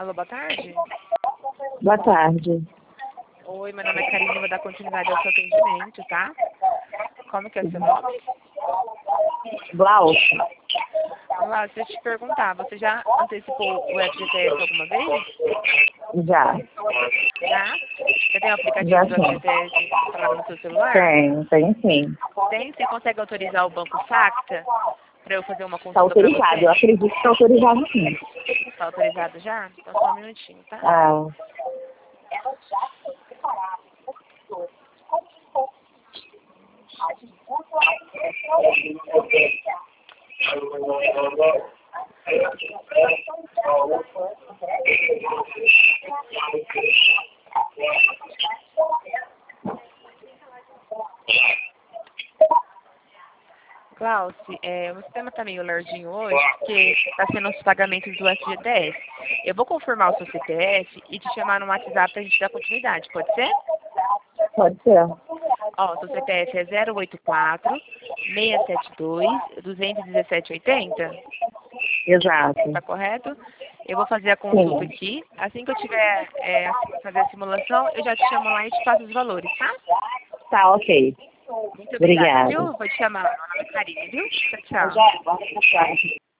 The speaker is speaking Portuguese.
Alô, boa tarde. Boa tarde. Oi, meu nome é Karine, vou dar continuidade ao seu atendimento, tá? Como que é o seu nome? Glaucio. Olá, deixa eu te perguntar, você já antecipou o FGTS alguma vez? Já. Já? Você tem o aplicativo Já do sim. FGTS instalado no seu celular? Tem sim. Tem? Você consegue autorizar o Banco Facta para eu fazer uma Está consulta para autorizado. Eu você? acredito que está autorizado sim. Está autorizado já? Então só um minutinho, tá? Ah, Glauci, o sistema está meio lardinho hoje, porque está sendo os pagamentos do FGTS. Eu vou confirmar o seu CPF e te chamar no WhatsApp para a gente dar continuidade, pode ser? pode ser. Ó, seu CPF é 084 672 21780, Exato. tá correto? Eu vou fazer a consulta Sim. aqui. Assim que eu tiver fazer a simulação, eu já te chamo lá e te passo os valores, tá? Tá, ok. Muito obrigada, Obrigada. viu? Vou te chamar. Meu nome é Karine, viu? Tchau, tchau. Já,